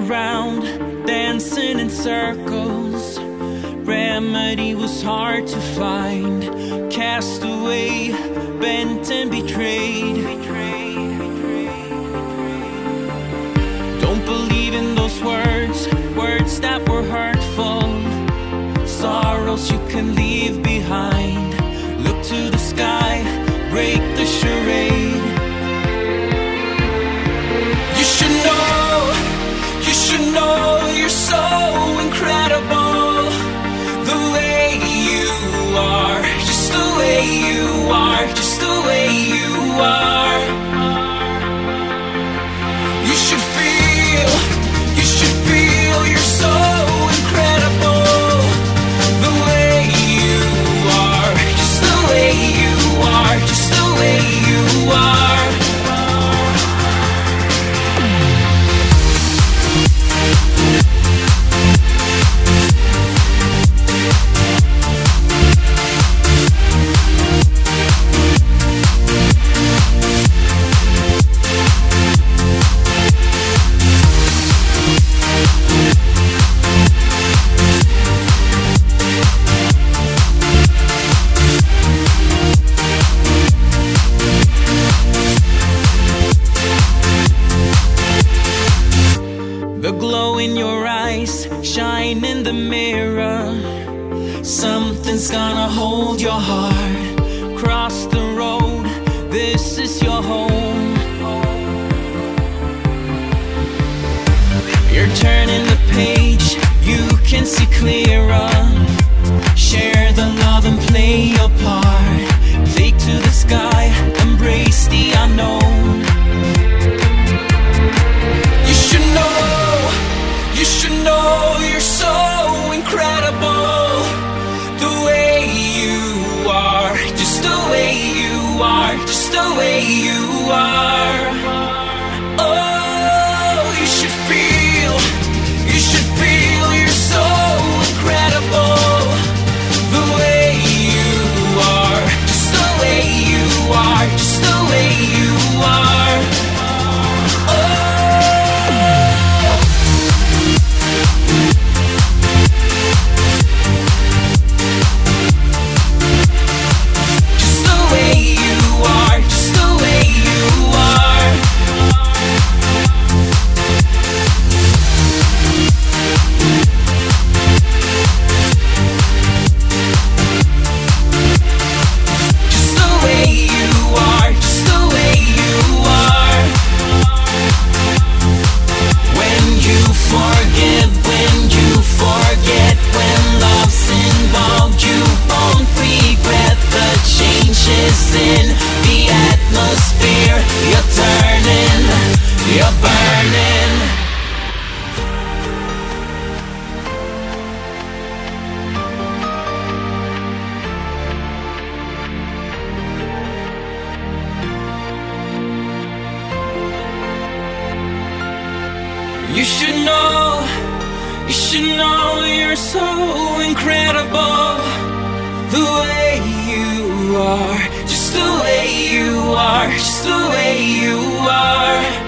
around, dancing in circles. Remedy was hard to find. Cast away, bent and betrayed. Don't believe in those words, words that were hurtful. Sorrows you can leave behind. Look to the sky, break the charade. You should know you're so incredible. The way you are, just the way you are, just the way you are. You should feel you're so incredible. The way you are, just the way you are, just the way you are. The glow in your eyes, shine in the mirror. Something's gonna hold your heart. Cross the road, this is your home. You're turning the page, you can see clearer. Share the love and play your part. Take to the sky, embrace the unknown. You should know you're so incredible. The way you are, just the way you are, just the way you are. Oh, you should feel you're so incredible. The way you are, just the way you are, just the way you are. You should know you're so incredible. The way you are, just the way you are, just the way you are.